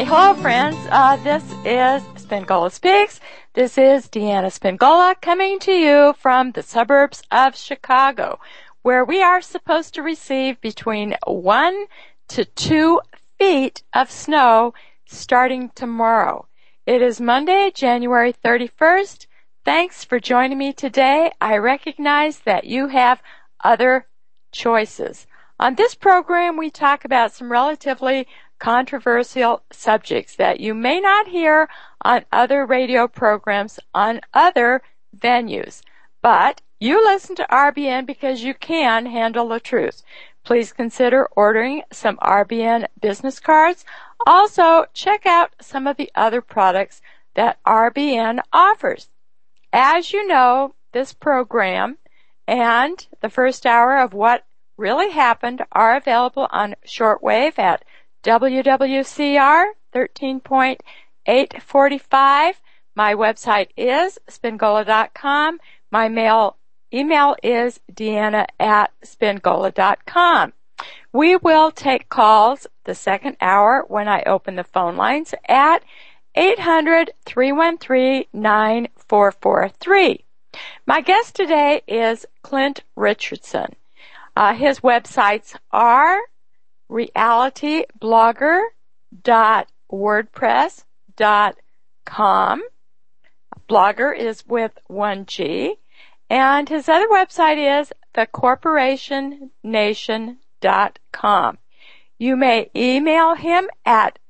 hello friends. This is Spingola Speaks. This is Deanna Spingola coming to you from the suburbs of Chicago, where we are supposed to receive between 1 to 2 feet of snow starting tomorrow. It is Monday, January 31st. Thanks for joining me today. I recognize that you have other choices. On this program, we talk about some relatively controversial subjects that you may not hear on other radio programs on other venues. But you listen to RBN because you can handle the truth. Please consider ordering some RBN business cards. Also, check out some of the other products that RBN offers. As you know, this program and the first hour of What Really Happened are available on shortwave at WWCR 13.845. My website is spingola.com. My email is deanna@spingola.com. We will take calls the second hour when I open the phone lines at 800-313-9443. My guest today is Clint Richardson. His websites are realityblogger.wordpress.com. Blogger is with 1G. And his other website is thecorporationnation.com. You may email him at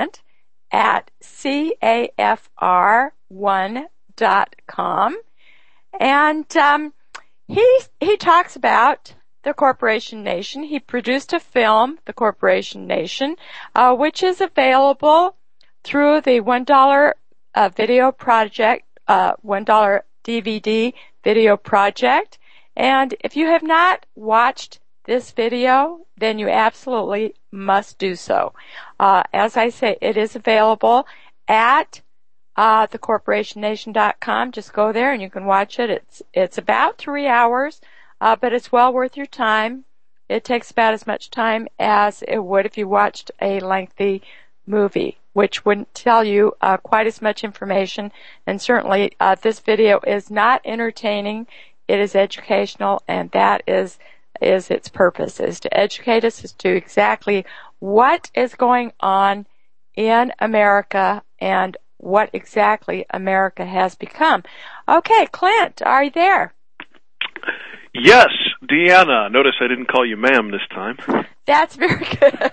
clint@cafr1.com. And he talks about the Corporation Nation. He produced a film, The Corporation Nation, which is available through the $1 video project, $1 DVD video project. And if you have not watched this video, then you absolutely must do so. As I say, it is available at thecorporationnation.com. Just go there and you can watch it. It's about 3 hours, but it's well worth your time. It takes about as much time as it would if you watched a lengthy movie, which wouldn't tell you quite as much information. And certainly this video is not entertaining. It is educational, and that is its purpose, is to educate us as to exactly what is going on in America and what exactly America has become. Okay, Clint, are you there? Yes, Deanna. Notice I didn't call you ma'am this time. That's very good.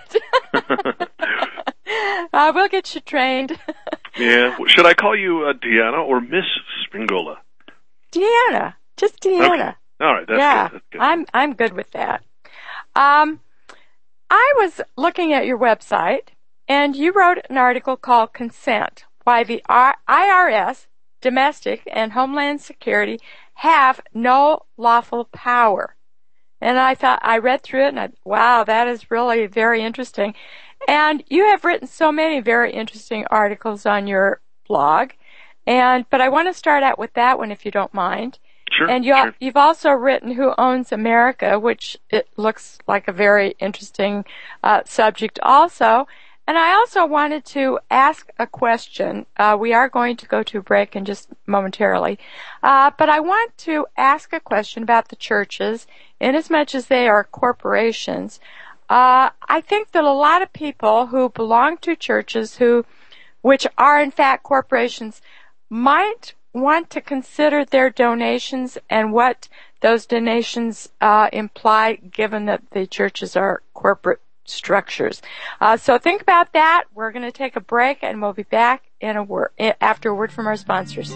We'll get you trained. Yeah. Should I call you Deanna or Miss Spingola? Deanna. Just Deanna. Okay. All right. That's yeah, good. That's good. I'm good with that. I was looking at your website, and you wrote an article called Consent, Why the IRS, Domestic, and Homeland Security have no lawful power. And I read through it, and wow, that is really very interesting. And you have written so many very interesting articles on your blog. But I want to start out with that one, if you don't mind. Sure. And you've also written Who Owns America, which it looks like a very interesting subject also. And I also wanted to ask a question. We are going to go to a break in just momentarily. But I want to ask a question about the churches, inasmuch as they are corporations. I think that a lot of people who belong to churches which are in fact corporations might want to consider their donations and what those donations imply, given that the churches are corporate structures. So think about that. We're going to take a break, and we'll be back after a word from our sponsors.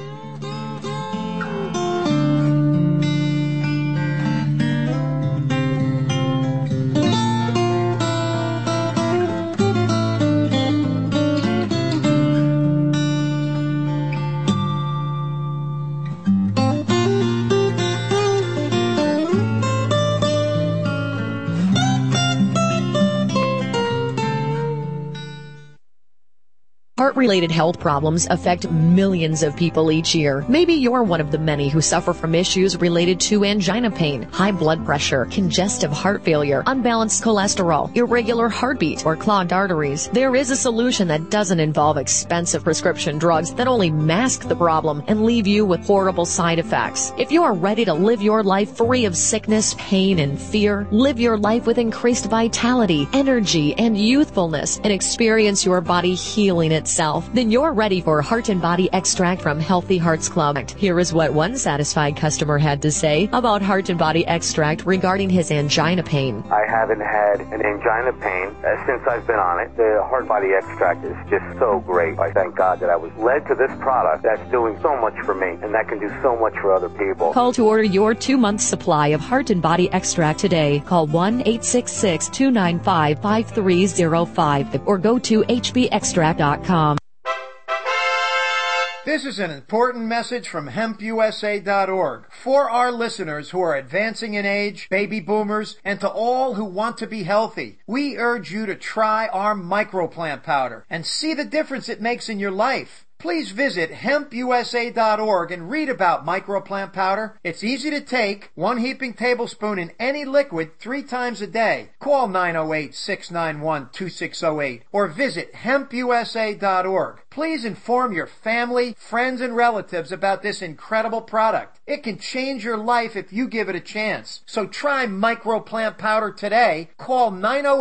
Heart-related health problems affect millions of people each year. Maybe you're one of the many who suffer from issues related to angina pain, high blood pressure, congestive heart failure, unbalanced cholesterol, irregular heartbeat, or clogged arteries. There is a solution that doesn't involve expensive prescription drugs that only mask the problem and leave you with horrible side effects. If you are ready to live your life free of sickness, pain, and fear, live your life with increased vitality, energy, and youthfulness, and experience your body healing itself, then you're ready for Heart and Body Extract from Healthy Hearts Club. Here is what one satisfied customer had to say about Heart and Body Extract regarding his angina pain. I haven't had an angina pain since I've been on it. The Heart Body Extract is just so great. I thank God that I was led to this product that's doing so much for me and that can do so much for other people. Call to order your 2-month supply of Heart and Body Extract today. Call 1-866-295-5305 or go to hbextract.com. This is an important message from hempusa.org for our listeners who are advancing in age, baby boomers, and to all who want to be healthy. We urge you to try our microplant powder and see the difference it makes in your life. Please visit hempusa.org and read about microplant powder. It's easy to take, 1 heaping tablespoon in any liquid 3 times a day. Call 908-691-2608 or visit hempusa.org. Please inform your family, friends, and relatives about this incredible product. It can change your life if you give it a chance. So try microplant powder today. Call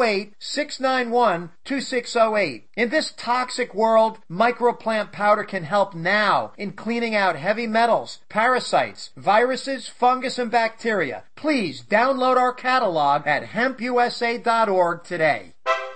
908-691-2608. In this toxic world, microplant powder can help now in cleaning out heavy metals, parasites, viruses, fungus, and bacteria. Please download our catalog at hempusa.org today.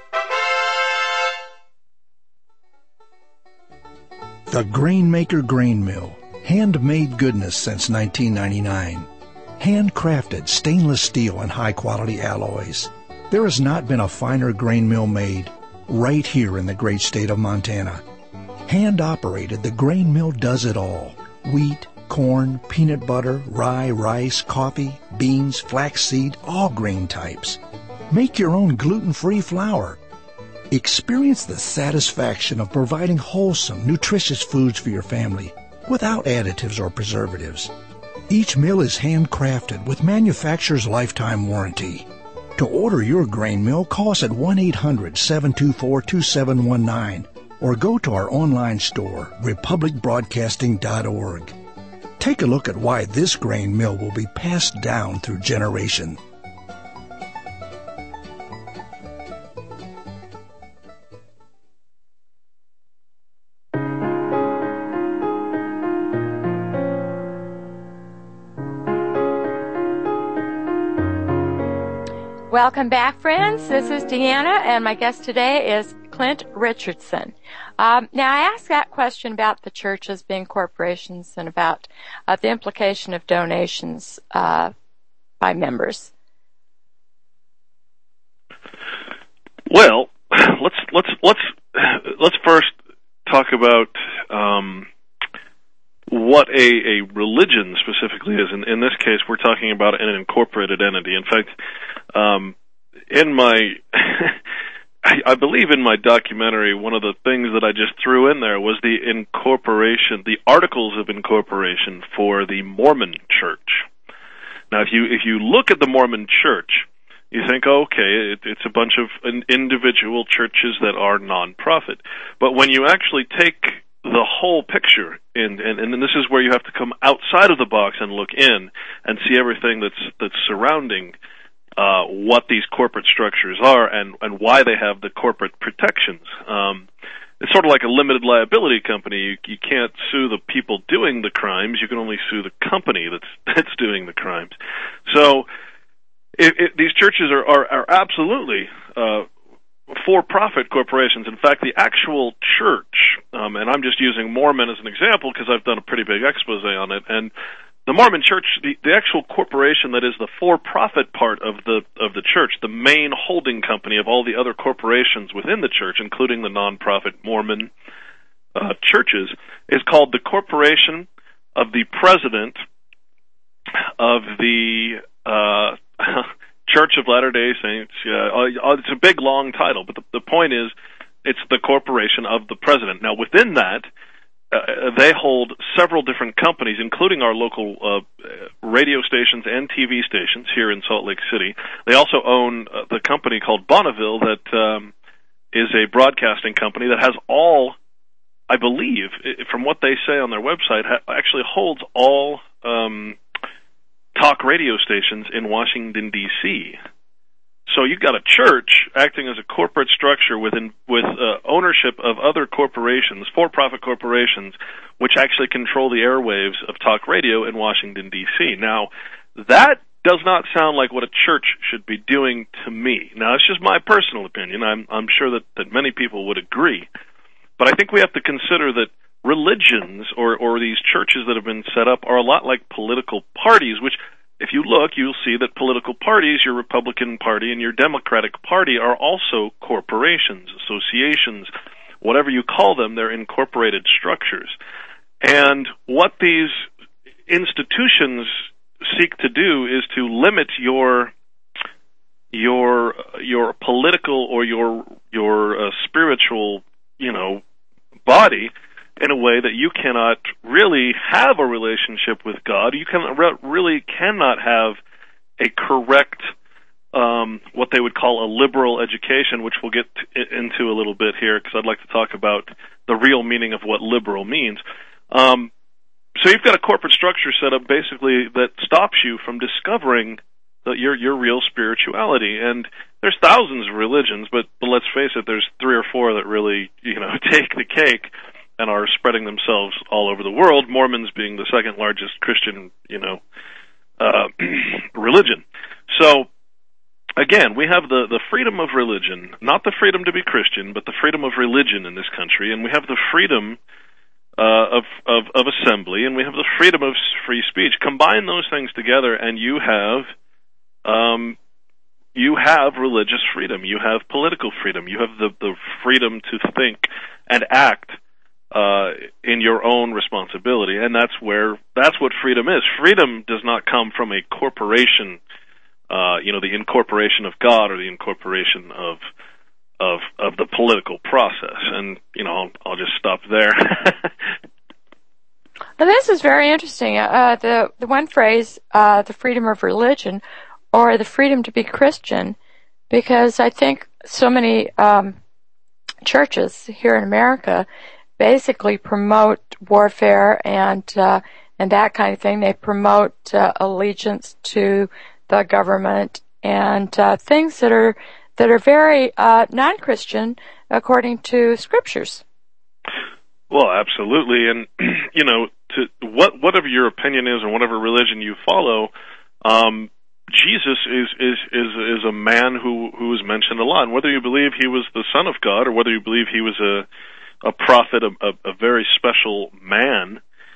The Grainmaker Grain Mill. Handmade goodness since 1999. Handcrafted stainless steel and high-quality alloys. There has not been a finer grain mill made right here in the great state of Montana. Hand-operated, the grain mill does it all. Wheat, corn, peanut butter, rye, rice, coffee, beans, flaxseed, all grain types. Make your own gluten-free flour. Experience the satisfaction of providing wholesome, nutritious foods for your family without additives or preservatives. Each mill is handcrafted with manufacturer's lifetime warranty. To order your grain mill, call us at 1-800-724-2719 or go to our online store, republicbroadcasting.org. Take a look at why this grain mill will be passed down through generation. Welcome back, friends. This is Deanna, and my guest today is Clint Richardson. Now, I asked that question about the churches being corporations and about the implication of donations by members. Well, let's first talk about what a religion specifically is. In this case, we're talking about an incorporated entity. In fact, in my I believe in my documentary, one of the things that I just threw in there was the incorporation, the articles of incorporation for the Mormon Church. Now, if you look at the Mormon Church, you think, okay, it's a bunch of individual churches that are nonprofit. But when you actually take the whole picture, and this is where you have to come outside of the box and look in and see everything that's surrounding what these corporate structures are and why they have the corporate protections. It's sort of like a limited liability company. You can't sue the people doing the crimes. You can only sue the company that's doing the crimes. So these churches are absolutely for-profit corporations. In fact, the actual church, and I'm just using Mormon as an example because I've done a pretty big expose on it, and the Mormon Church, the actual corporation that is the for-profit part of the church, the main holding company of all the other corporations within the church, including the nonprofit Mormon churches, is called the Corporation of the President of the Church of Latter-day Saints. It's a big, long title, but the point is it's the corporation of the president. Now, within that, they hold several different companies, including our local radio stations and TV stations here in Salt Lake City. They also own the company called Bonneville that is a broadcasting company that has all, I believe, from what they say on their website, actually holds all talk radio stations in Washington, D.C. So you've got a church acting as a corporate structure with ownership of other corporations, for-profit corporations, which actually control the airwaves of talk radio in Washington, D.C. Now, that does not sound like what a church should be doing to me. Now, it's just my personal opinion. I'm sure that many people would agree. But I think we have to consider that religions or these churches that have been set up are a lot like political parties, which, if you look, you'll see that political parties, your Republican Party and your Democratic Party, are also corporations, associations, whatever you call them. They're incorporated structures. And what these institutions seek to do is to limit your political or your spiritual, body in a way that you cannot really have a relationship with God. You really cannot have a correct, what they would call a liberal education, which we'll get into a little bit here, because I'd like to talk about the real meaning of what liberal means. So you've got a corporate structure set up basically that stops you from discovering your real spirituality. And there's thousands of religions, but let's face it, there's 3 or 4 that really, take the cake and are spreading themselves all over the world, Mormons being the second largest Christian, religion. So, again, we have the freedom of religion, not the freedom to be Christian, but the freedom of religion in this country, and we have the freedom of assembly, and we have the freedom of free speech. Combine those things together, and you have religious freedom, you have political freedom, you have the freedom to think and act in your own responsibility, and that's what freedom is. Freedom does not come from a corporation, the incorporation of God or the incorporation of the political process. And I'll just stop there. Well, this is very interesting. The one phrase, the freedom of religion, or the freedom to be Christian, because I think so many churches here in America basically promote warfare and that kind of thing. They promote allegiance to the government and things that are very non-Christian according to scriptures. Well, absolutely, and whatever your opinion is and whatever religion you follow, Jesus is a man who is mentioned a lot. And whether you believe he was the Son of God or whether you believe he was a prophet, a very special man,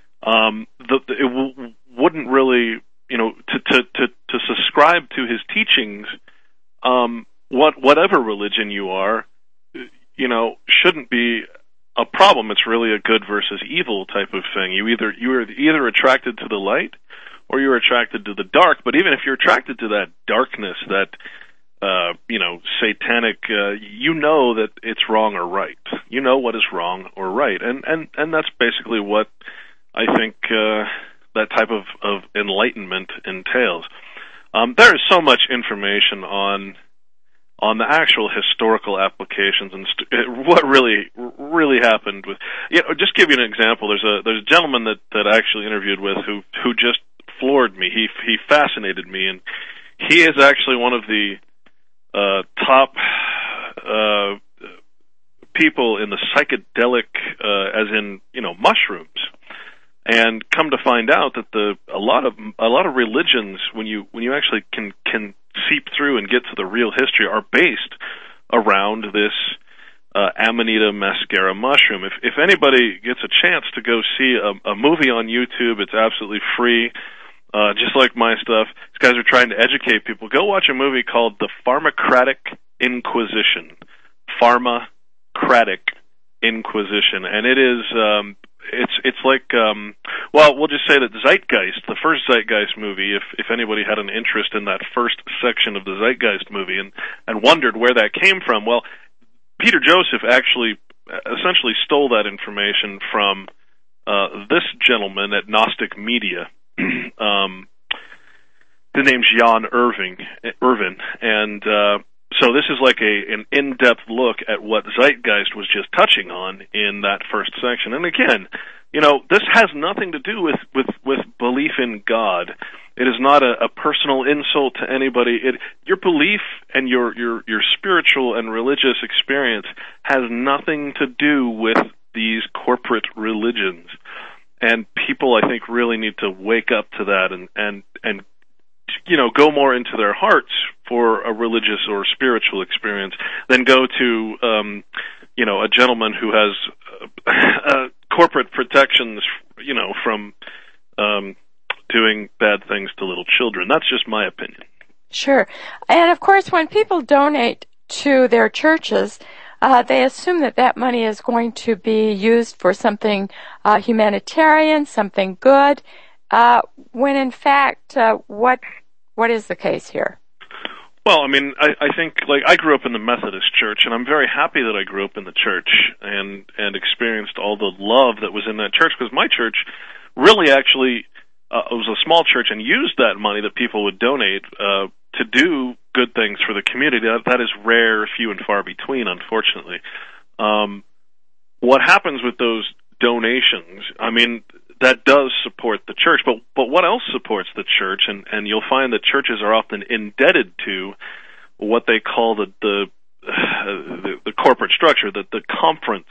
it wouldn't really, to subscribe to his teachings, whatever religion you are, shouldn't be a problem. It's really a good versus evil type of thing. You're either attracted to the light or you're attracted to the dark. But even if you're attracted to that darkness, that satanic, that it's wrong or right. You know what is wrong or right, and that's basically what I think that type of enlightenment entails. There is so much information on the actual historical applications and what really happened with. Just give you an example. There's a gentleman that I actually interviewed with who just floored me. He fascinated me, and he is actually one of the top people in the psychedelic, as in mushrooms. And come to find out that a lot of religions, when you actually can seep through and get to the real history, are based around this Amanita muscaria mushroom. If anybody gets a chance to go see a movie on YouTube, it's absolutely free. Just like my stuff, these guys are trying to educate people. Go watch a movie called The Pharmacratic Inquisition. Pharmacratic Inquisition, and it is. It's like, we'll just say that Zeitgeist, the first Zeitgeist movie, if anybody had an interest in that first section of the Zeitgeist movie and wondered where that came from, well, Peter Joseph actually essentially stole that information from this gentleman at Gnostic Media. The name's Jan Irvin, and so this is like an in-depth look at what Zeitgeist was just touching on in that first section. And again, this has nothing to do with belief in God. It is not a personal insult to anybody. Your belief and your spiritual and religious experience has nothing to do with these corporate religions. And people, I think, really need to wake up to that and go more into their hearts for a religious or spiritual experience than go to a gentleman who has corporate protections, from doing bad things to little children. That's just my opinion. Sure. And of course, when people donate to their churches, they assume that money is going to be used for something humanitarian, something good, when in fact, what is the case here? Well, I mean, I think, I grew up in the Methodist Church, and I'm very happy that I grew up in the church and experienced all the love that was in that church, because my church really actually was a small church and used that money that people would donate to do good things for the community. That is rare, few and far between, unfortunately. What happens with those donations, I mean, that does support the church, but what else supports the church? And you'll find that churches are often indebted to what they call the corporate structure, the conference.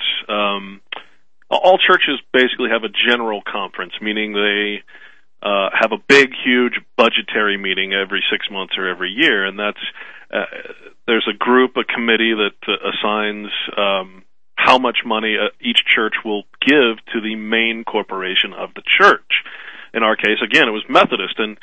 All churches basically have a general conference, meaning they have a big, huge budgetary meeting every 6 months or every year, and that's there's a group, a committee that assigns how much money each church will give to the main corporation of the church. In our case, again, it was Methodist, and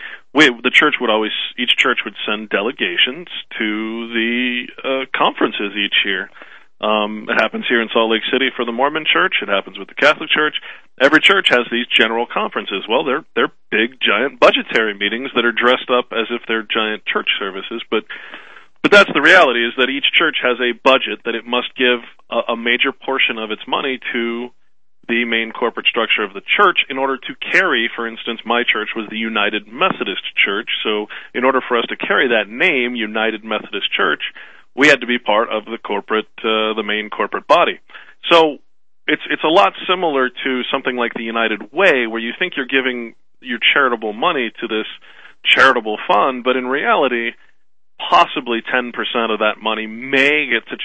each church would send delegations to the conferences each year. It happens here in Salt Lake City for the Mormon Church. It happens with the Catholic Church. Every church has these general conferences. Well, they're big, giant budgetary meetings that are dressed up as if they're giant church services, but that's the reality, is that each church has a budget that it must give a major portion of its money to the main corporate structure of the church in order to carry, for instance, my church was the United Methodist Church, so in order for us to carry that name, United Methodist Church, we had to be part of the main corporate body. So it's a lot similar to something like the United Way, where you think you're giving your charitable money to this charitable fund, but in reality, possibly 10% of that money may get to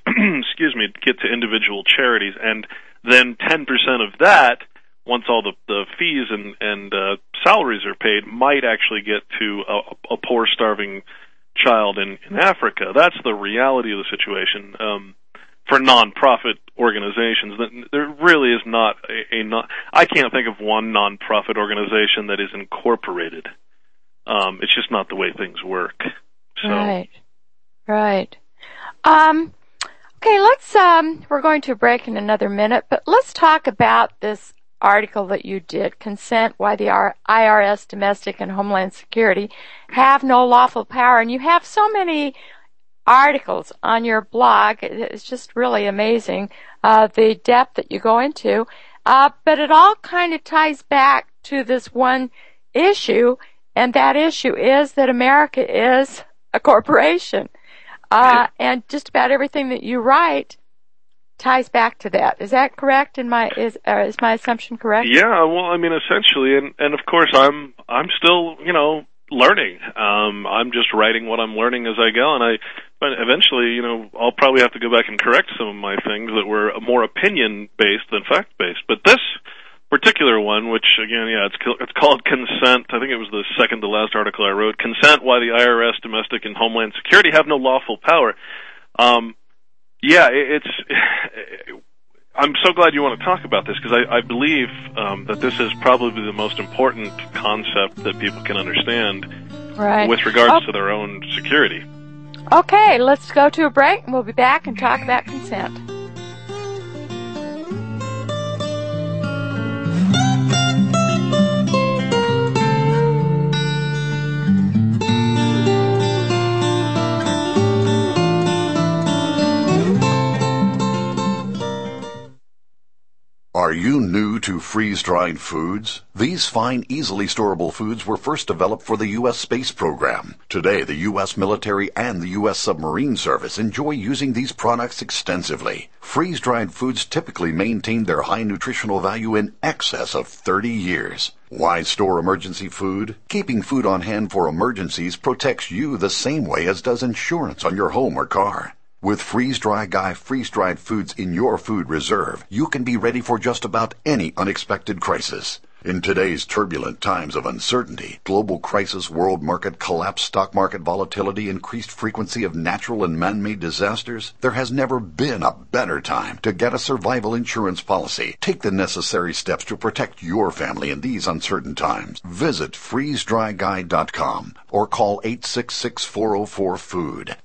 get to individual charities, and then 10% of that, once all the fees and salaries are paid, might actually get to a poor, starving child in Africa. That's the reality of the situation. For nonprofit organizations, there really is not I can't think of one nonprofit organization that is incorporated. It's just not the way things work. So. Right. Okay, we're going to break in another minute, but let's talk about this article that you did, Consent, Why the IRS, Domestic, and Homeland Security Have No Lawful Power. And you have so many articles on your blog. It's just really amazing, the depth that you go into. But it all kind of ties back to this one issue, and that issue is that America is a corporation. And just about everything that you write ties back to that. Is that correct? Is my assumption correct? Yeah, well, I mean, essentially, and of course, I'm still, learning. I'm just writing what I'm learning as I go, but eventually, I'll probably have to go back and correct some of my things that were more opinion-based than fact-based. But this particular one, which again, it's called Consent. I think it was the second to last article I wrote. Consent: Why the IRS, Domestic, and Homeland Security Have No Lawful Power. I'm so glad you want to talk about this, because I believe that this is probably the most important concept that people can understand with regards to their own security. Okay, let's go to a break, and we'll be back and talk about consent. Are you new to freeze-dried foods? These fine, easily storable foods were first developed for the U.S. space program. Today, the U.S. military and the U.S. submarine service enjoy using these products extensively. Freeze-dried foods typically maintain their high nutritional value in excess of 30 years. Why store emergency food? Keeping food on hand for emergencies protects you the same way as does insurance on your home or car. With Freeze-Dry Guy freeze-dried foods in your food reserve, you can be ready for just about any unexpected crisis. In today's turbulent times of uncertainty, global crisis, world market collapse, stock market volatility, increased frequency of natural and man-made disasters, there has never been a better time to get a survival insurance policy. Take the necessary steps to protect your family in these uncertain times. Visit freezedryguy.com or call 866-404-FOOD,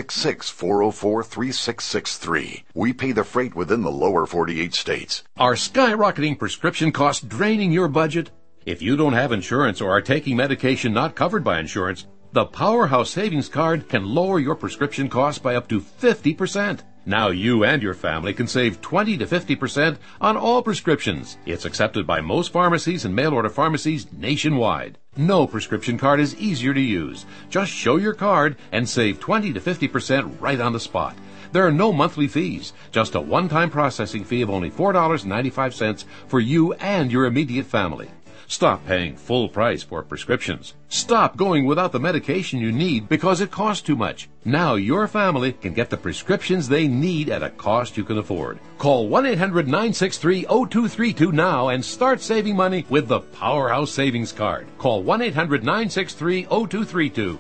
866-404-3663. We pay the freight within the lower 48 states. Are skyrocketing prescription costs draining your budget? If you don't have insurance or are taking medication not covered by insurance, the Powerhouse Savings Card can lower your prescription costs by up to 50%. Now you and your family can save 20 to 50% on all prescriptions. It's accepted by most pharmacies and mail-order pharmacies nationwide. No prescription card is easier to use. Just show your card and save 20 to 50% right on the spot. There are no monthly fees, just a one-time processing fee of only $4.95 for you and your immediate family. Stop paying full price for prescriptions. Stop going without the medication you need because it costs too much. Now your family can get the prescriptions they need at a cost you can afford. Call 1-800-963-0232 now and start saving money with the Powerhouse Savings Card. Call 1-800-963-0232.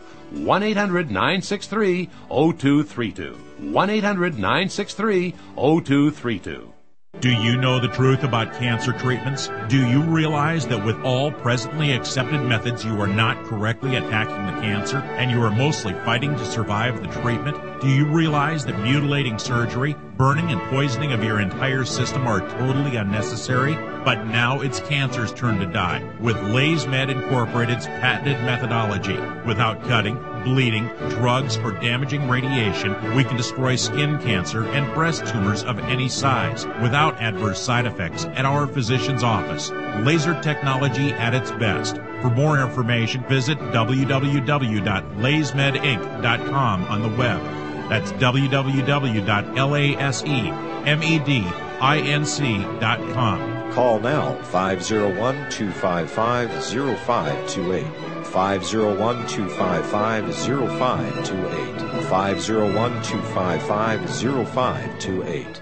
1-800-963-0232. 1-800-963-0232. Do you know the truth about cancer treatments? Do you realize that with all presently accepted methods, you are not correctly attacking the cancer and you are mostly fighting to survive the treatment? Do you realize that mutilating surgery, burning and poisoning of your entire system are totally unnecessary? But now it's cancer's turn to die with LaysMed Incorporated's patented methodology. Without cutting, bleeding, drugs, or damaging radiation, we can destroy skin cancer and breast tumors of any size without adverse side effects at our physician's office. Laser technology at its best. For more information, visit www.laysmedinc.com on the web. That's www.lasemedinc.com. Call now, 501-255-0528. 501-255-0528. 501-255-0528.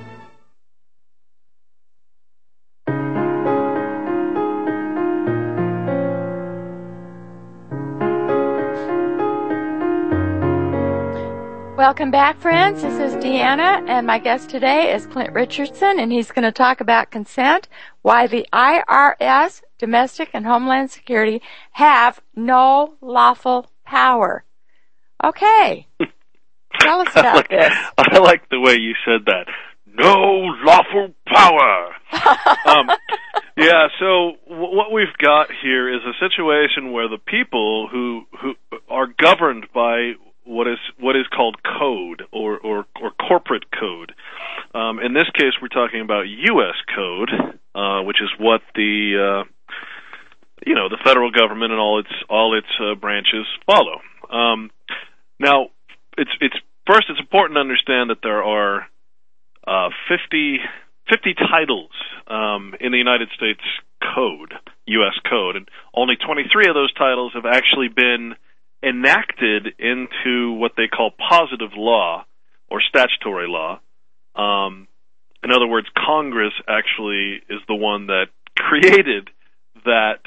Welcome back, friends. This is Deanna, and my guest today is Clint Richardson, and he's going to talk about consent, why the IRS, Domestic and Homeland Security, have no lawful power. Okay. Tell us about this. I like the way you said that. No lawful power. Yeah, so what we've got here is a situation where the people who are governed by what is called code or corporate code. In this case, we're talking about U.S. code, which is what the federal government and all its branches follow. Now, it's important to understand that there are 50 titles in the United States Code, U.S. Code, and only 23 of those titles have actually been enacted into what they call positive law or statutory law. In other words, Congress actually is the one that created that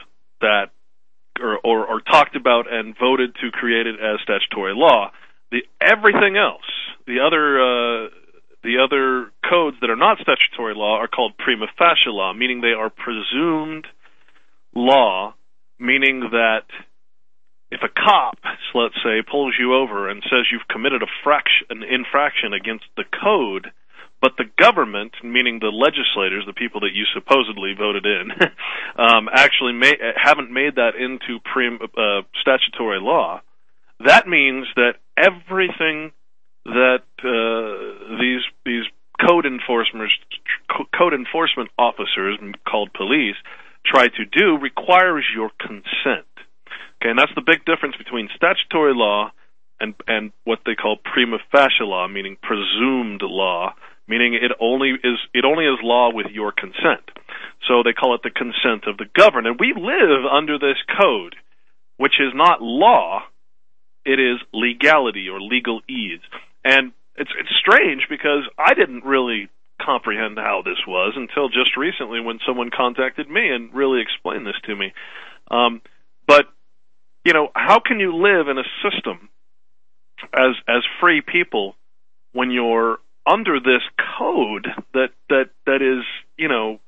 or talked about and voted to create it as statutory law. Everything else, the other codes that are not statutory law are called prima facie law, meaning they are presumed law, meaning that if a cop, let's say, pulls you over and says you've committed an infraction against the code, but the government, meaning the legislators, the people that you supposedly voted in, actually haven't made that into statutory law, that means that everything that these code enforcement officers, called police, try to do requires your consent. Okay, and that's the big difference between statutory law and what they call prima facie law, meaning presumed law, meaning it only is law with your consent. So they call it the consent of the governed. And we live under this code, which is not law, it is legality or legalese. And it's strange because I didn't really comprehend how this was until just recently when someone contacted me and really explained this to me. But, you know, how can you live in a system as free people when you're under this code that is, you know,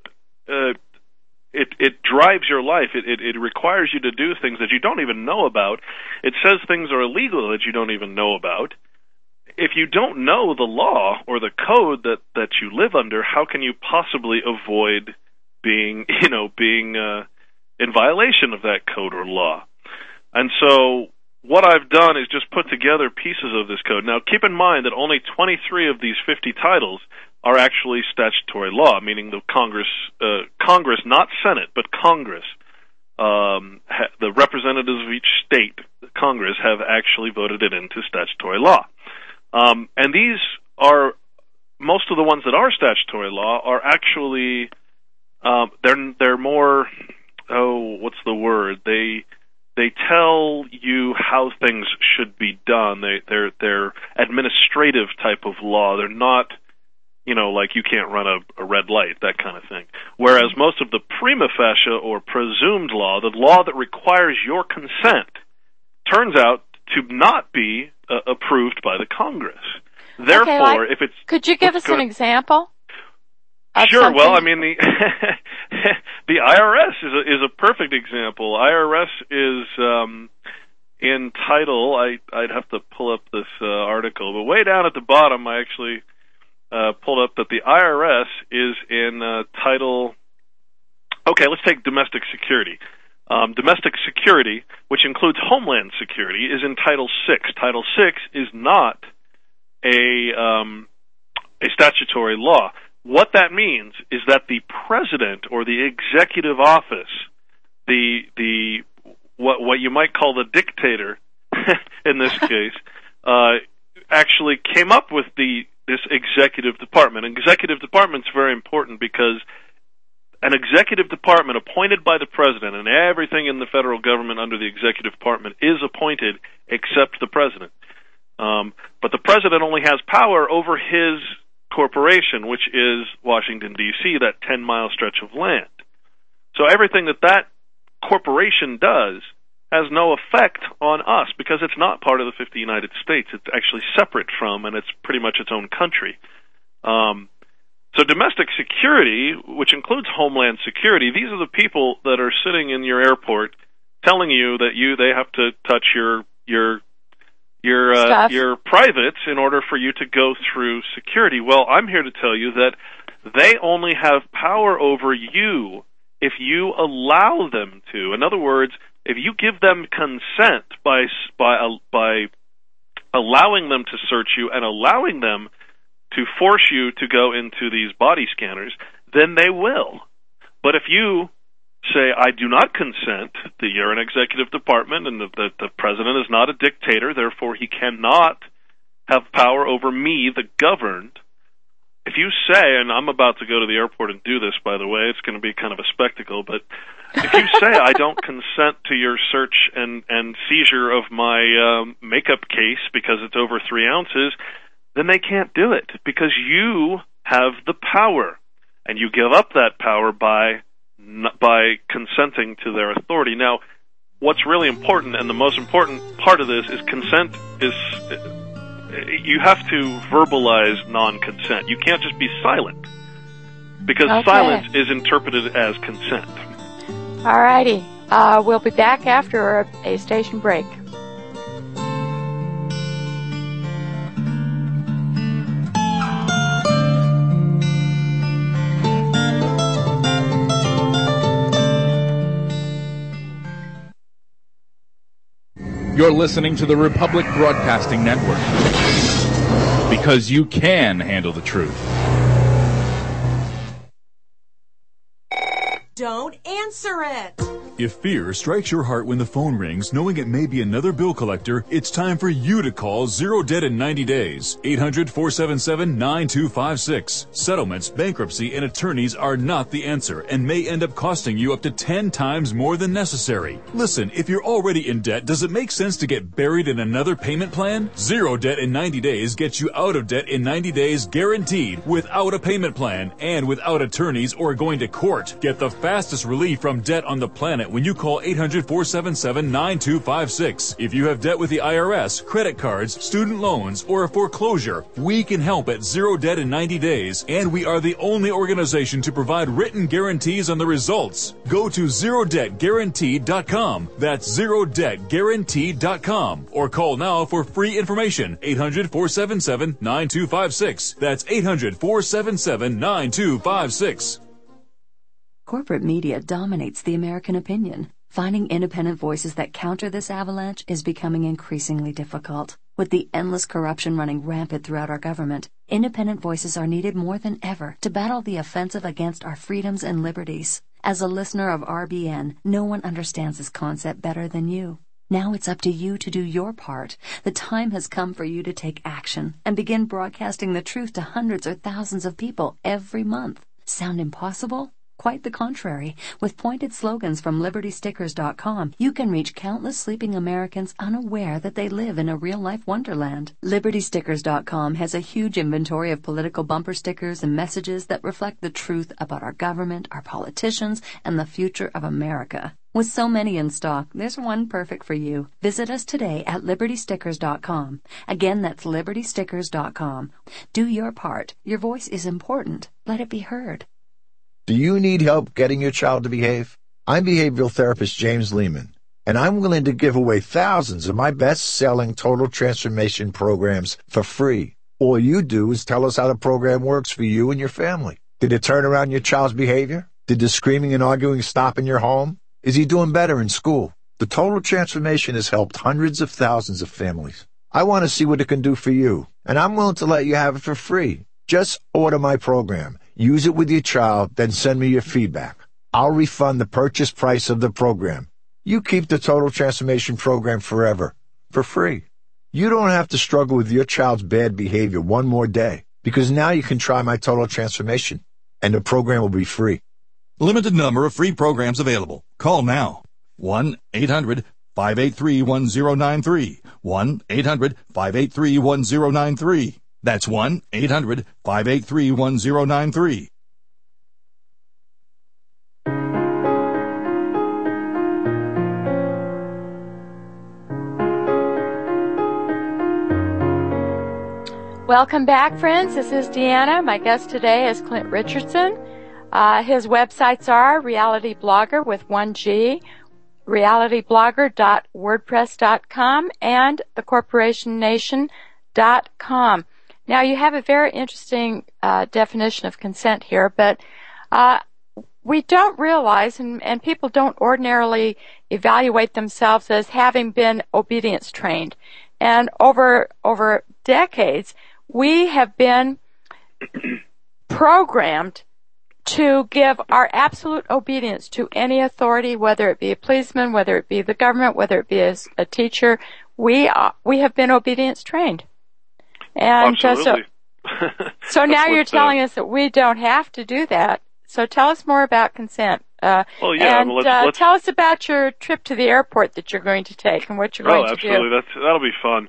it drives your life. It requires you to do things that you don't even know about. It says things are illegal that you don't even know about. If you don't know the law or the code that you live under, how can you possibly avoid being in violation of that code or law? And so what I've done is just put together pieces of this code. Now, keep in mind that only 23 of these 50 titles are actually statutory law, meaning the Congress, not Senate, but Congress, the representatives of each state, Congress, have actually voted it into statutory law. And these are, most of the ones that are statutory law are actually, they're more, what's the word? They tell you how things should be done. They're administrative type of law. They're not, you know, like you can't run a red light, that kind of thing. Whereas most of the prima facie or presumed law, the law that requires your consent, turns out to not be approved by the Congress. Therefore, if it's... Could you give us an example? Sure. Something? Well, I mean, the IRS is a perfect example. IRS is in title. I'd have to pull up this article, but way down at the bottom, I actually pulled up that the IRS is in title. Okay, let's take domestic security. Domestic security, which includes Homeland Security, is in Title VI. Title VI is not a statutory law. What that means is that the president or the executive office, what you might call the dictator in this case, actually came up with this executive department. An executive department is very important because an executive department appointed by the president, and everything in the federal government under the executive department is appointed except the president. But the president only has power over his corporation, which is Washington, D.C., that 10-mile stretch of land. So everything that corporation does has no effect on us because it's not part of the 50 United States. It's actually separate from, and it's pretty much its own country. So domestic security, which includes Homeland Security, these are the people that are sitting in your airport telling you that they have to touch your privates in order for you to go through security. Well, I'm here to tell you that they only have power over you if you allow them to. In other words, if you give them consent by allowing them to search you and allowing them to force you to go into these body scanners, then they will. But if you say, I do not consent, that you're an executive department and the president is not a dictator, therefore he cannot have power over me, the governed. If you say, and I'm about to go to the airport and do this, by the way, it's going to be kind of a spectacle, but if you say, I don't consent to your search and seizure of my makeup case because it's over 3 ounces, then they can't do it because you have the power, and you give up that power by consenting to their authority. Now, what's really important, and the most important part of this, is consent is, you have to verbalize non-consent. You can't just be silent, because silence is interpreted as consent. All righty. We'll be back after a station break. You're listening to the Republic Broadcasting Network, because you can handle the truth. Don't answer it. If fear strikes your heart when the phone rings, knowing it may be another bill collector, it's time for you to call Zero Debt in 90 days. 800-477-9256. Settlements, bankruptcy, and attorneys are not the answer and may end up costing you up to 10 times more than necessary. Listen, if you're already in debt, does it make sense to get buried in another payment plan? Zero Debt in 90 days gets you out of debt in 90 days guaranteed, without a payment plan and without attorneys or going to court. Get the fastest relief from debt on the planet when you call 800-477-9256. If you have debt with the IRS, credit cards, student loans, or a foreclosure, we can help at Zero Debt in 90 days, and we are the only organization to provide written guarantees on the results. Go to ZeroDebtGuaranteed.com. That's ZeroDebtGuaranteed.com. Or call now for free information. 800-477-9256. That's 800-477-9256. Corporate media dominates the American opinion. Finding independent voices that counter this avalanche is becoming increasingly difficult. With the endless corruption running rampant throughout our government, independent voices are needed more than ever to battle the offensive against our freedoms and liberties. As a listener of RBN, no one understands this concept better than you. Now it's up to you to do your part. The time has come for you to take action and begin broadcasting the truth to hundreds or thousands of people every month. Sound impossible? Quite the contrary. With pointed slogans from LibertyStickers.com, you can reach countless sleeping Americans unaware that they live in a real-life wonderland. LibertyStickers.com has a huge inventory of political bumper stickers and messages that reflect the truth about our government, our politicians, and the future of America. With so many in stock, there's one perfect for you. Visit us today at LibertyStickers.com. Again, that's LibertyStickers.com. Do your part. Your voice is important. Let it be heard. Do you need help getting your child to behave? I'm behavioral therapist James Lehman, and I'm willing to give away thousands of my best-selling total transformation programs for free. All you do is tell us how the program works for you and your family. Did it turn around your child's behavior? Did the screaming and arguing stop in your home? Is he doing better in school? The total transformation has helped hundreds of thousands of families. I want to see what it can do for you, and I'm willing to let you have it for free. Just order my program. Use it with your child, then send me your feedback. I'll refund the purchase price of the program. You keep the Total Transformation Program forever, for free. You don't have to struggle with your child's bad behavior one more day, because now you can try my Total Transformation, and the program will be free. Limited number of free programs available. Call now. 1-800-583-1093. 1-800-583-1093. That's 1-800-583-1093. Welcome back, friends. This is Deanna. My guest today is Clint Richardson. His websites are Reality Blogger with 1G, realityblogger.wordpress.com, and thecorporationnation.com. Now, you have a very interesting definition of consent here, but we don't realize, and people don't ordinarily evaluate themselves as having been obedience trained. And over decades, we have been programmed to give our absolute obedience to any authority, whether it be a policeman, whether it be the government, whether it be a teacher. We have been obedience trained. And so now you're telling us that we don't have to do that. So tell us more about consent. Tell us about your trip to the airport that you're going to take and what you're going to do. Oh, absolutely. That'll be fun.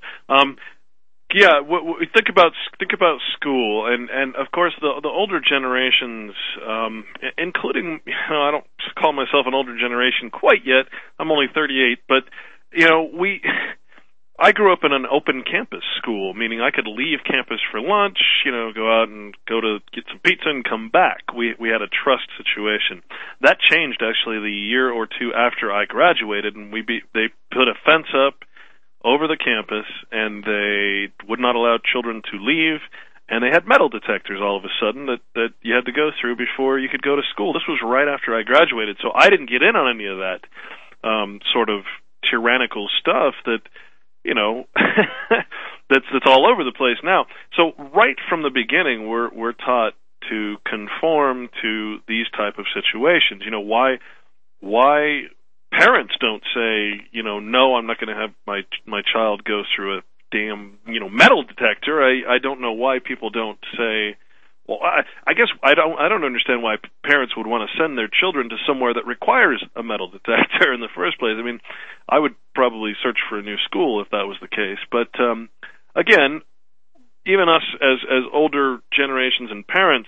Think about school, and of course the older generations, including, I don't call myself an older generation quite yet. I'm only 38, but I grew up in an open campus school, meaning I could leave campus for lunch, go out and go to get some pizza and come back. We had a trust situation. That changed actually the year or two after I graduated, and they put a fence up over the campus, and they would not allow children to leave, and they had metal detectors all of a sudden that you had to go through before you could go to school. This was right after I graduated, so I didn't get in on any of that sort of tyrannical stuff that that's all over the place now. So right from the beginning, we're taught to conform to these type of situations. You know, why parents don't say, you know, no, I'm not going to have my child go through a damn, you know, metal detector. I don't know why people don't say, well, I guess I don't understand why parents would want to send their children to somewhere that requires a metal detector in the first place. I mean, I would probably search for a new school if that was the case. But again, even us as older generations and parents,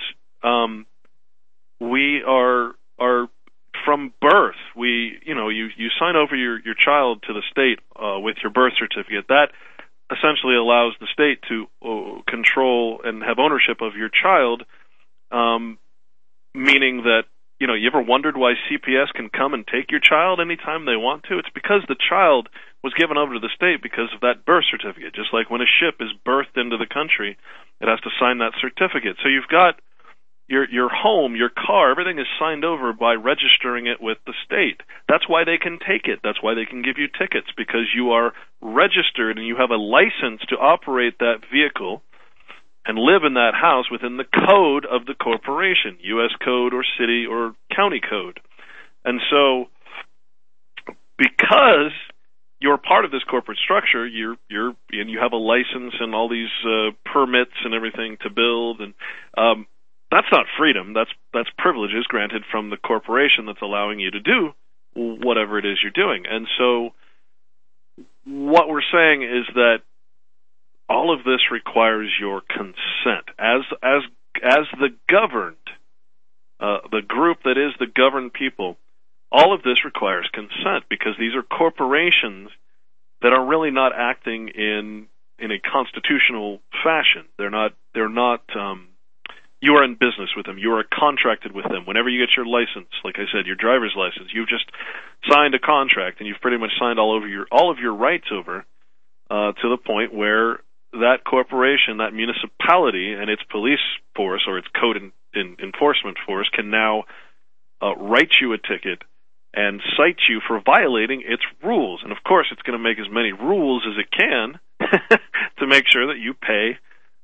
we are from birth. You sign over your child to the state with your birth certificate. That essentially allows the state to control and have ownership of your child, meaning that, you know, you ever wondered why CPS can come and take your child anytime they want to? It's because the child was given over to the state because of that birth certificate. Just like when a ship is berthed into the country, it has to sign that certificate. So you've got your home, your car, everything is signed over by registering it with the state. That's why they can take it. That's why they can give you tickets, because you are registered and you have a license to operate that vehicle and live in that house within the code of the corporation, U.S. code or city or county code. And so because you're part of this corporate structure, and you have a license and all these permits and everything to build, and that's not freedom. That's privileges granted from the corporation that's allowing you to do whatever it is you're doing. And so what we're saying is that all of this requires your consent. As the governed, the group that is the governed people, all of this requires consent, because these are corporations that are really not acting in a constitutional fashion. They're not you are in business with them. You are contracted with them. Whenever you get your license, like I said, your driver's license, you've just signed a contract, and you've pretty much signed all of your rights over to the point where that corporation, that municipality, and its police force or its code enforcement force can now write you a ticket and cite you for violating its rules. And of course, it's going to make as many rules as it can to make sure that you pay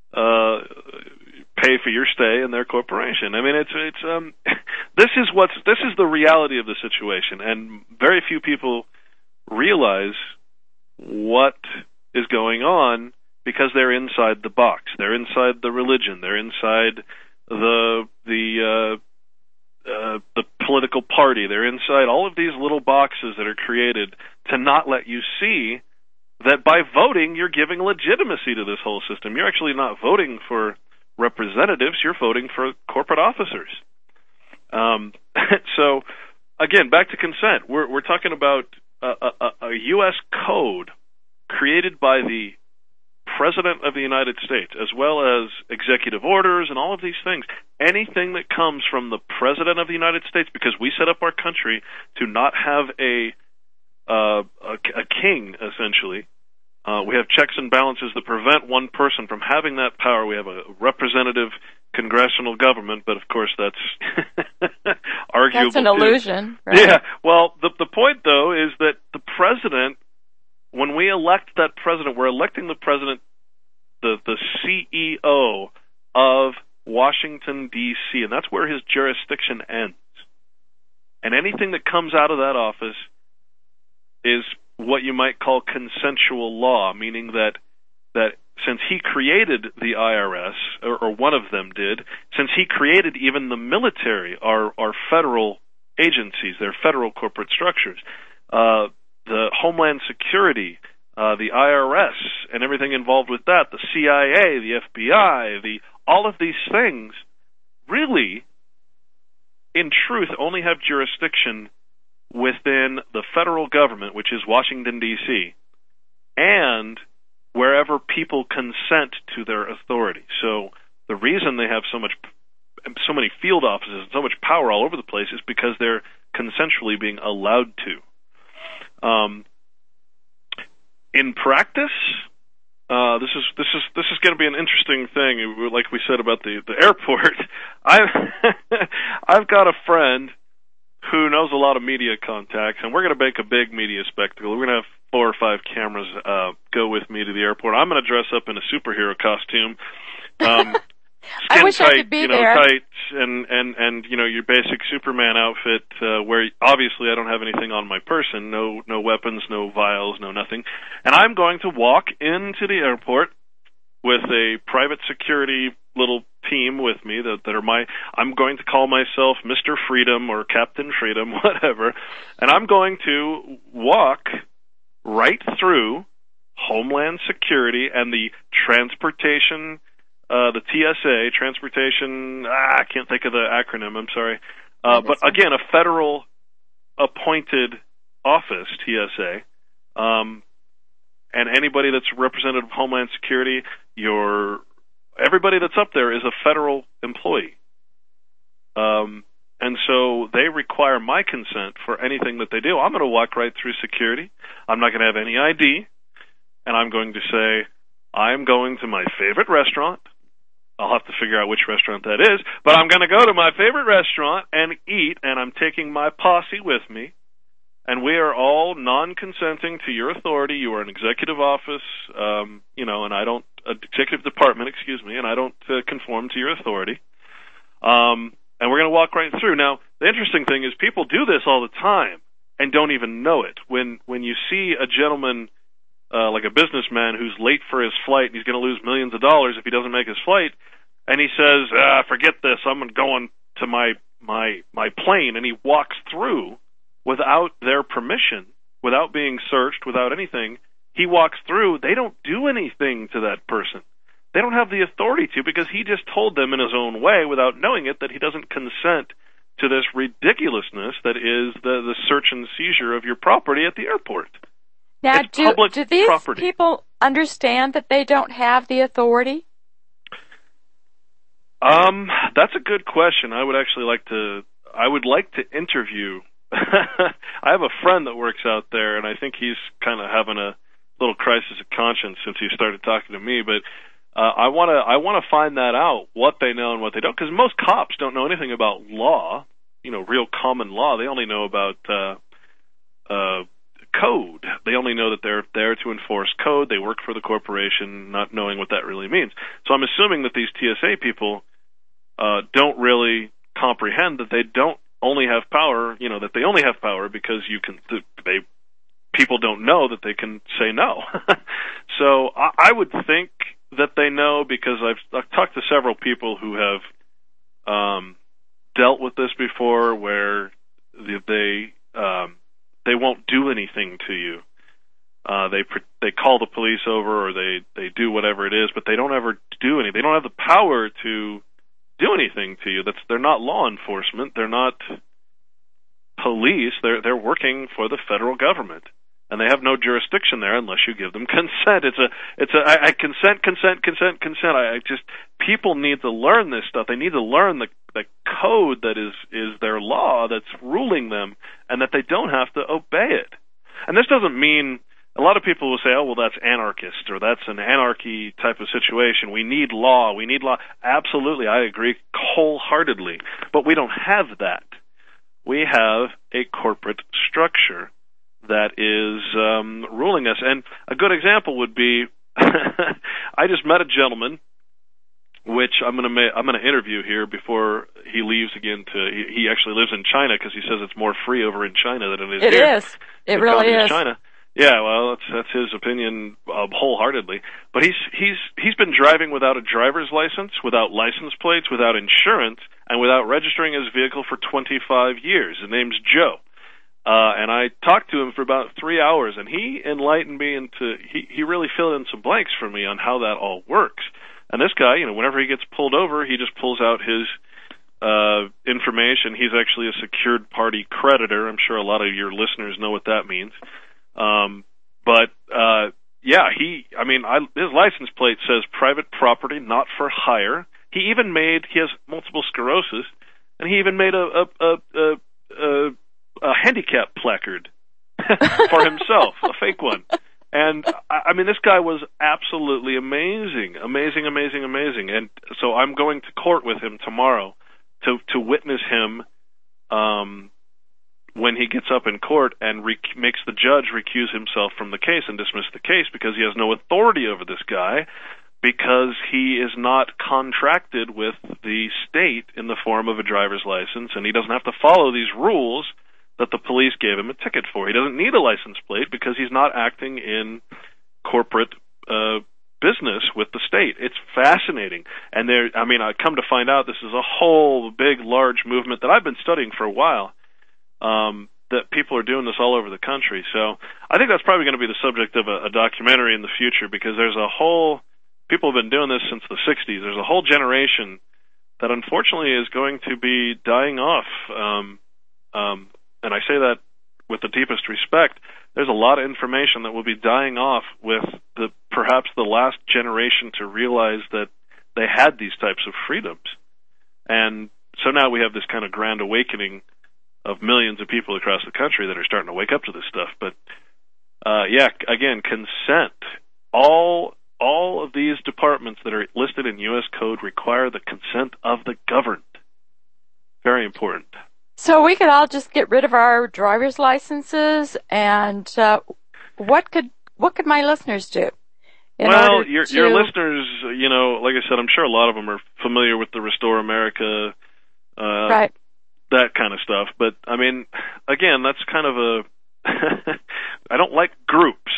for your stay in their corporation. I mean, this is the reality of the situation, and very few people realize what is going on because they're inside the box. They're inside the religion. They're inside the political party. They're inside all of these little boxes that are created to not let you see that by voting you're giving legitimacy to this whole system. You're actually not voting for representatives, you're voting for corporate officers. So, again, back to consent. We're talking about a U.S. code created by the President of the United States, as well as executive orders and all of these things. Anything that comes from the President of the United States, because we set up our country to not have a king, essentially. We have checks and balances that prevent one person from having that power. We have a representative congressional government, but of course that's arguable. That's an illusion, right? Yeah. Well, the point, though, is that the president, when we elect that president, we're electing the president, the CEO of Washington, D.C., and that's where his jurisdiction ends. And anything that comes out of that office is what you might call consensual law, meaning that since he created the IRS, or one of them did, since he created even the military, our federal agencies, their federal corporate structures, the Homeland Security, the IRS, and everything involved with that, the CIA, the FBI, all of these things, really, in truth, only have jurisdiction within the federal government, which is Washington, D.C., and wherever people consent to their authority. So the reason they have so many field offices and so much power all over the place is because they're consensually being allowed to. In practice, this is going to be an interesting thing. Like we said about the airport, I've got a friend who knows a lot of media contacts, and we're going to make a big media spectacle. We're going to have 4 or 5 cameras go with me to the airport. I'm going to dress up in a superhero costume. I wish tight, I could be there. Tights and your basic Superman outfit, where obviously I don't have anything on my person, no weapons, no vials, no nothing. And I'm going to walk into the airport with a private security little team with me that are I'm going to call myself Mr. Freedom or Captain Freedom, whatever, and I'm going to walk right through Homeland Security and the transportation, the TSA, transportation, I can't think of the acronym, I'm sorry. But again, a federal appointed office, TSA, and anybody that's representative of Homeland Security, everybody that's up there is a federal employee. And so they require my consent for anything that they do. I'm going to walk right through security. I'm not going to have any ID. And I'm going to say, I'm going to my favorite restaurant. I'll have to figure out which restaurant that is. But I'm going to go to my favorite restaurant and eat, and I'm taking my posse with me. And we are all non-consenting to your authority. You are an executive office, and I don't, executive department, excuse me, and I don't conform to your authority. And we're going to walk right through. Now, the interesting thing is people do this all the time and don't even know it. When you see a gentleman, like a businessman who's late for his flight and he's going to lose millions of dollars if he doesn't make his flight, and he says, forget this, I'm going to my plane, and he walks through without their permission, without being searched, without anything, he walks through, they don't do anything to that person. They don't have the authority to, because he just told them in his own way, without knowing it, that he doesn't consent to this ridiculousness that is the search and seizure of your property at the airport. Now, do these property. people understand that they don't have the authority? That's a good question. I would like to interview. I have a friend that works out there, and I think he's kind of having a little crisis of conscience since he started talking to me, but I want to find that out, what they know and what they don't, because most cops don't know anything about law, real common law. They only know about code. They only know that they're there to enforce code. They work for the corporation, not knowing what that really means. So I'm assuming that these TSA people don't really comprehend that they don't only have power, that they only have power because people don't know that they can say no. So I would think that they know, because I've talked to several people who have dealt with this before, where they won't do anything to you. They call the police over, or they do whatever it is, but they don't ever do anything. They don't have the power to do anything to you. They're not law enforcement. They're not police. They're working for the federal government, and they have no jurisdiction there unless you give them consent. I consent. People need to learn this stuff. They need to learn the code that is their law that's ruling them, and that they don't have to obey it. And this doesn't mean, a lot of people will say, oh, well, that's anarchist, or that's an anarchy type of situation. We need law. Absolutely, I agree wholeheartedly. But we don't have that. We have a corporate structure that is ruling us. And a good example would be, I just met a gentleman, which I'm going to interview here before he leaves again. He actually lives in China, because he says it's more free over in China than it is here. It is. It really is. China. Yeah, well, that's his opinion wholeheartedly. But he's been driving without a driver's license, without license plates, without insurance, and without registering his vehicle for 25 years. His name's Joe. And I talked to him for about 3 hours, and he enlightened me he really filled in some blanks for me on how that all works. And this guy, whenever he gets pulled over, he just pulls out his information. He's actually a secured party creditor. I'm sure a lot of your listeners know what that means. His license plate says private property, not for hire. He has multiple sclerosis, and he even made a handicap placard for himself, a fake one. And this guy was absolutely amazing. And so I'm going to court with him tomorrow to witness him when he gets up in court and makes the judge recuse himself from the case and dismiss the case, because he has no authority over this guy. because he is not contracted with the state in the form of a driver's license, and he doesn't have to follow these rules that the police gave him a ticket for. He doesn't need a license plate because he's not acting in corporate business with the state. It's fascinating. And I come to find out this is a whole big, large movement that I've been studying for a while, that people are doing this all over the country. So I think that's probably going to be the subject of a documentary in the future, because there's a whole, people have been doing this since the 60s. There's a whole generation that unfortunately is going to be dying off. And I say that with the deepest respect. There's a lot of information that will be dying off with perhaps the last generation to realize that they had these types of freedoms. And so now we have this kind of grand awakening of millions of people across the country that are starting to wake up to this stuff. But again, consent. All of these departments that are listed in U.S. Code require the consent of the governed. Very important. So we could all just get rid of our driver's licenses, and what could my listeners do? Well, your listeners, like I said, I'm sure a lot of them are familiar with the Restore America, right, that kind of stuff. But I mean, again, that's kind of I don't like groups.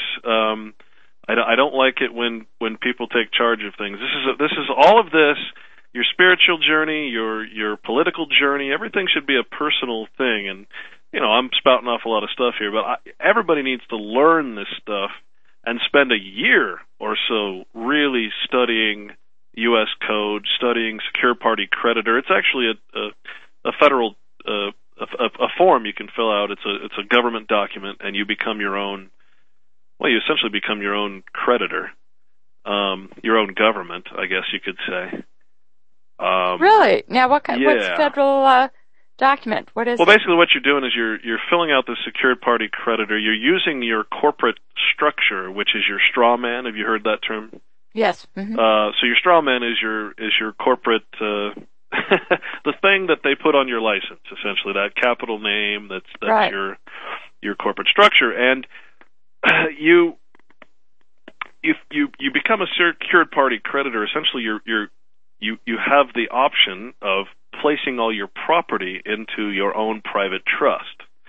I don't like it when people take charge of things. This is all of this. Your spiritual journey, your political journey, everything should be a personal thing. And, I'm spouting off a lot of stuff here, but everybody needs to learn this stuff and spend a year or so really studying U.S. Code, studying Secure Party Creditor. It's actually a federal a form you can fill out. It's a government document, and you become your own. Well, you essentially become your own creditor, your own government, I guess you could say. Really? Now, what's federal document? What is? Well, basically, what you're doing is you're filling out the secured party creditor. You're using your corporate structure, which is your straw man. Have you heard that term? Yes. Mm-hmm. So your straw man is your corporate the thing that they put on your license, essentially that capital name. That's right. Your corporate structure, and you become a secured party creditor. Essentially, you have the option of placing all your property into your own private trust.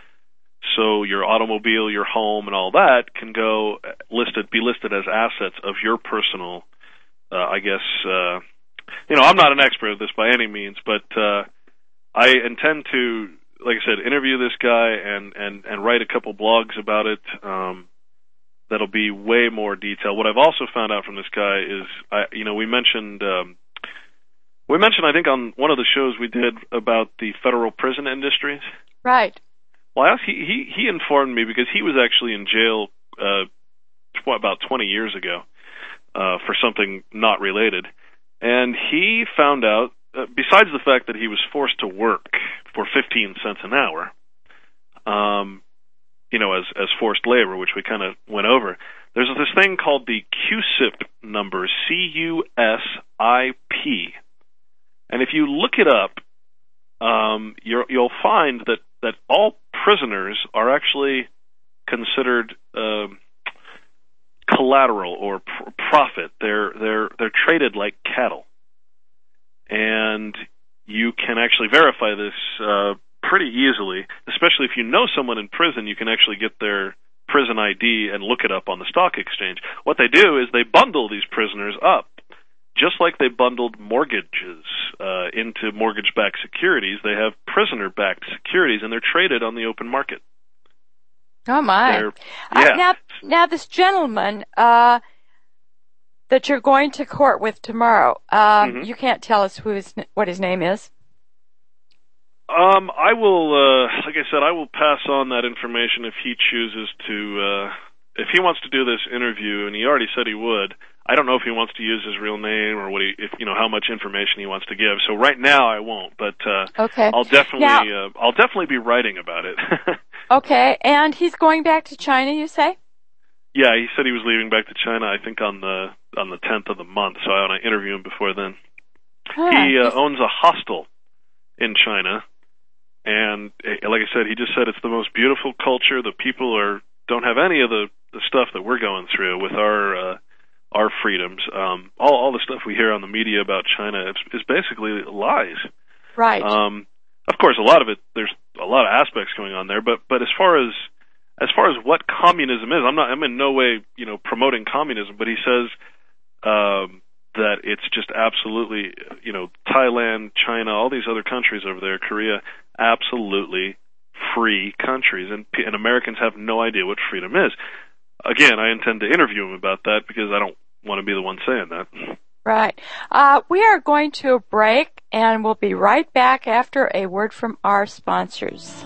So your automobile, your home, and all that can be listed as assets of your personal, I guess, I'm not an expert at this by any means, but I intend to, like I said, interview this guy and write a couple blogs about it. That'll be way more detailed. What I've also found out from this guy is, we mentioned, I think, on one of the shows we did about the federal prison industries. Right. Well, he informed me, because he was actually in jail about 20 years ago for something not related. And he found out, besides the fact that he was forced to work for 15 cents an hour, as forced labor, which we kind of went over, there's this thing called the CUSIP number, CUSIP. And if you look it up, you'll find that all prisoners are actually considered collateral or profit. They're traded like cattle, and you can actually verify this pretty easily. Especially if you know someone in prison, you can actually get their prison ID and look it up on the stock exchange. What they do is they bundle these prisoners up. Just like they bundled mortgages into mortgage-backed securities, they have prisoner-backed securities, and they're traded on the open market. Oh, my. Now, this gentleman that you're going to court with tomorrow, you can't tell us what his name is? I will, like I said, I will pass on that information if he chooses to, if he wants to do this interview, and he already said he would. I don't know if he wants to use his real name or how much information he wants to give. So right now I won't, but okay. I'll definitely be writing about it. Okay, and he's going back to China, you say? Yeah, he said he was leaving back to China, I think on the 10th of the month. So I want to interview him before then. He owns a hostel in China, and like I said, he just said it's the most beautiful culture. The people don't have any of the stuff that we're going through with our our freedoms. All the stuff we hear on the media about China is basically lies. Right. Of course, a lot of it, there's a lot of aspects going on there, but as far as what communism is, I'm in no way, promoting communism, but he says that it's just absolutely, Thailand, China, all these other countries over there, Korea, absolutely free countries, and Americans have no idea what freedom is. Again, I intend to interview him about that because I don't want to be the one saying that. Right. We are going to a break, and we'll be right back after a word from our sponsors.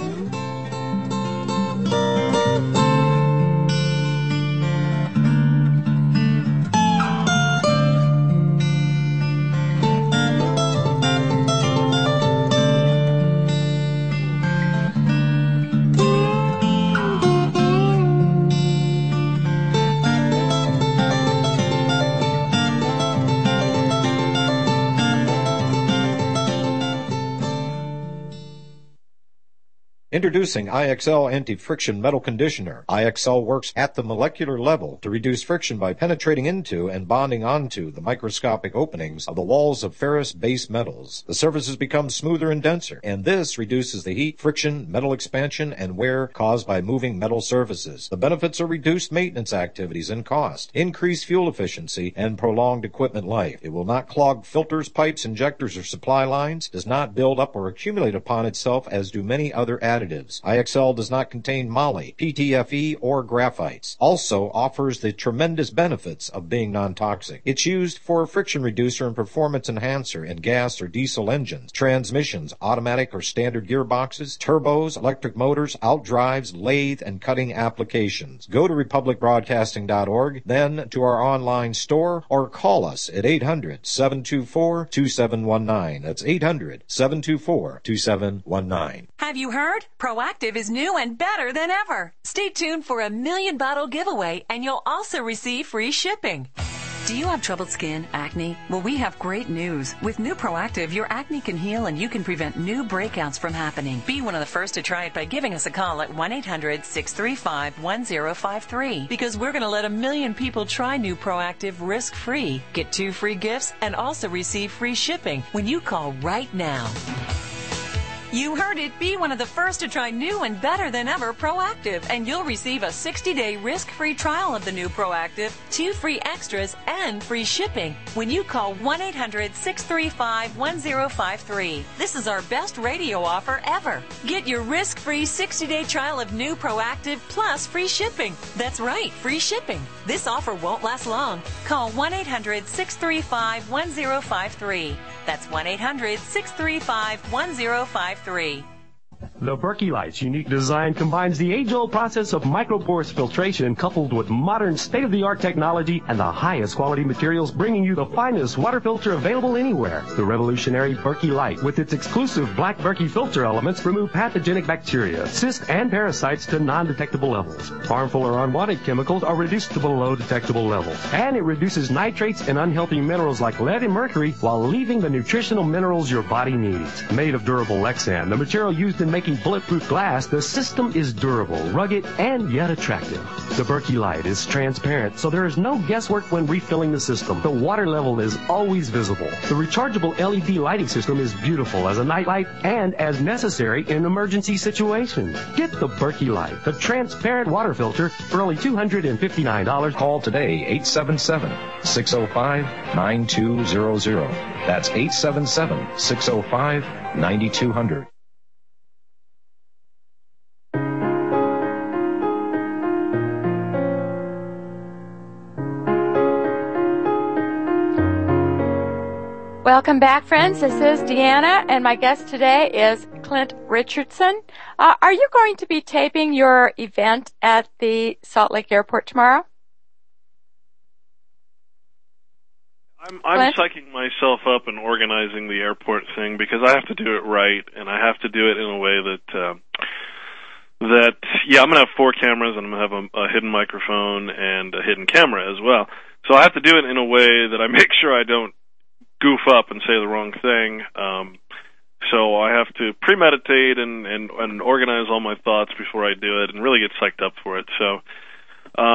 Introducing IXL Anti-Friction Metal Conditioner. IXL works at the molecular level to reduce friction by penetrating into and bonding onto the microscopic openings of the walls of ferrous base metals. The surfaces become smoother and denser, and this reduces the heat, friction, metal expansion, and wear caused by moving metal surfaces. The benefits are reduced maintenance activities and cost, increased fuel efficiency, and prolonged equipment life. It will not clog filters, pipes, injectors, or supply lines, does not build up or accumulate upon itself as do many other additives. IXL does not contain moly, PTFE, or graphites. Also offers the tremendous benefits of being non-toxic. It's used for a friction reducer and performance enhancer in gas or diesel engines, transmissions, automatic or standard gearboxes, turbos, electric motors, outdrives, lathe, and cutting applications. Go to republicbroadcasting.org, then to our online store, or call us at 800-724-2719. That's 800-724-2719. Have you heard? Proactive is new and better than ever. Stay tuned for a 1,000,000 bottle giveaway, and you'll also receive free shipping. Do you have troubled skin, acne? Well, we have great news. With new Proactive, your acne can heal and you can prevent new breakouts from happening. Be one of the first to try it by giving us a call at 1-800-635-1053, because we're going to let 1,000,000 people try new Proactive risk-free. Get 2 free gifts and also receive free shipping when you call right now. You heard it. Be one of the first to try new and better than ever Proactive, and you'll receive a 60-day risk-free trial of the new Proactive, 2 free extras, and free shipping when you call 1-800-635-1053. This is our best radio offer ever. Get your risk-free 60-day trial of new Proactive plus free shipping. That's right, free shipping. This offer won't last long. Call 1-800-635-1053. That's 1-800-635-1053. The Berkey Light's unique design combines the age-old process of micropore filtration coupled with modern state-of-the-art technology and the highest quality materials, bringing you the finest water filter available anywhere. The revolutionary Berkey Light, with its exclusive black Berkey filter elements, remove pathogenic bacteria, cysts, and parasites to non-detectable levels. Harmful or unwanted chemicals are reduced to below detectable levels. And it reduces nitrates and unhealthy minerals like lead and mercury while leaving the nutritional minerals your body needs. Made of durable Lexan, the material used in making bulletproof glass, the system is durable, rugged, and yet attractive. The Berkey Light is transparent, so there is no guesswork when refilling the system. The water level is always visible. The rechargeable LED lighting system is beautiful as a nightlight and as necessary in emergency situations. Get the Berkey Light, the transparent water filter, for only $259. Call today, 877-605-9200. That's 877-605-9200. Welcome back, friends. This is Deanna, and my guest today is Clint Richardson. Are you going to be taping your event at the Salt Lake Airport tomorrow? I'm psyching myself up and organizing the airport thing because I have to do it right, and I have to do it in a way that I'm going to have 4 cameras, and I'm going to have a hidden microphone and a hidden camera as well. So I have to do it in a way that I make sure I don't goof up and say the wrong thing. So I have to premeditate and organize all my thoughts before I do it and really get psyched up for it. So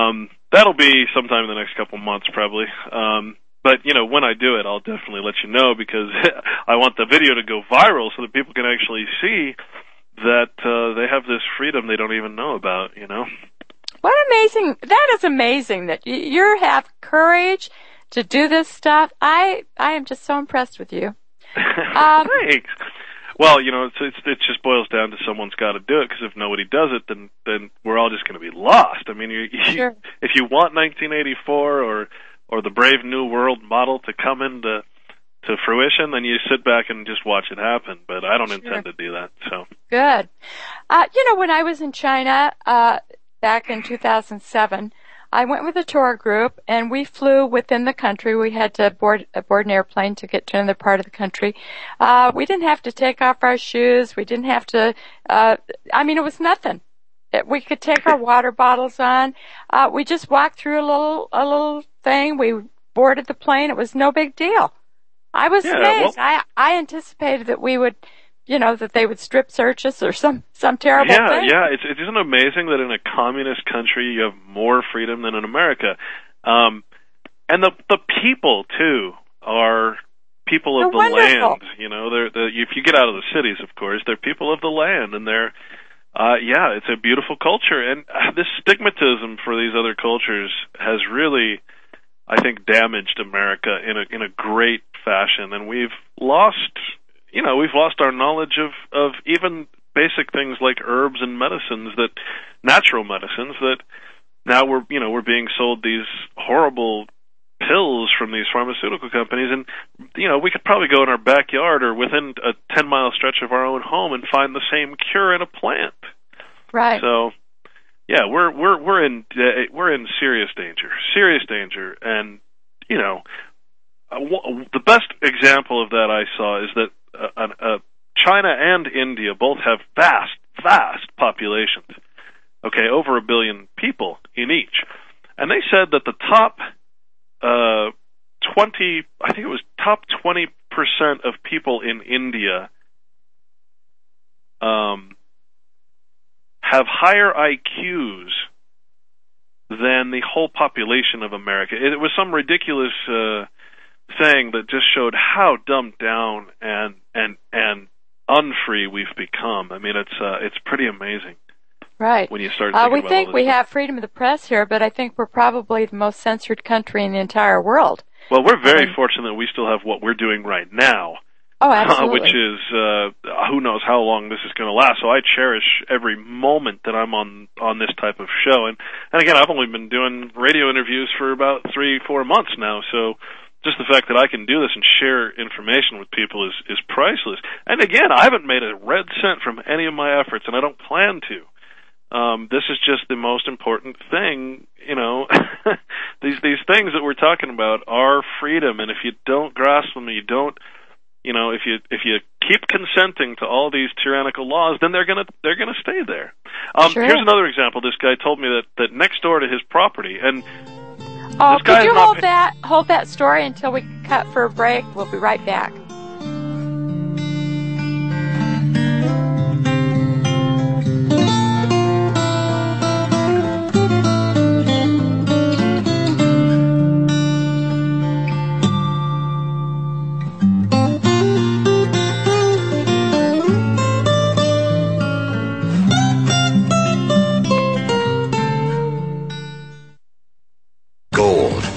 that'll be sometime in the next couple months, probably. But, when I do it, I'll definitely let you know, because I want the video to go viral so that people can actually see that they have this freedom they don't even know about, What amazing. That is amazing that you have courage to do this stuff. I am just so impressed with you. Thanks. Well, it just boils down to someone's got to do it, because if nobody does it, then we're all just going to be lost. I mean, Sure. If you want 1984 or the Brave New World model to come into fruition, then you sit back and just watch it happen. But I don't intend to do that. So good. When I was in China back in 2007, I went with a tour group, and we flew within the country. We had to board an airplane to get to another part of the country. We didn't have to take off our shoes. We didn't have to. It was nothing. We could take our water bottles on. We just walked through a little thing. We boarded the plane. It was no big deal. I was amazed. Well, I anticipated that we would, that they would strip search us or some terrible thing. Yeah. It isn't amazing that in a communist country you have more freedom than in America, and the people too are people of the wonderful. land. If you get out of the cities, of course, they're people of the land, and they're. It's a beautiful culture, and this stigmatism for these other cultures has really, I think, damaged America in a great fashion, and we've lost our knowledge of even basic things like herbs and natural medicines that now we're being sold these horrible pills from these pharmaceutical companies, and we could probably go in our backyard or within a 10-mile stretch of our own home and find the same cure in a plant. Right. So, yeah, we're in serious danger, and the best example of that I saw is that China and India both have vast populations. Okay, over 1 billion people in each, and they said that the top 20% of people in India have higher IQs than the whole population of America. It was some ridiculous thing that just showed how dumbed down and unfree we've become. I mean, it's pretty amazing. Right. When you start thinking we about think all this we stuff. have freedom of the press here, but I think we're probably the most censored country in the entire world. Well, we're very fortunate we still have what we're doing right now. Oh, absolutely. Which is, who knows how long this is going to last. So I cherish every moment that I'm on this type of show. And again, I've only been doing radio interviews for about 3-4 months now. So just the fact that I can do this and share information with people is priceless. And again, I haven't made a red cent from any of my efforts, and I don't plan to. This is just the most important thing, these things that we're talking about are freedom, and if you don't grasp them, if you keep consenting to all these tyrannical laws, then they're gonna stay there. Sure. Here's another example. This guy told me that next door to his property, and could you hold that story until we cut for a break? We'll be right back.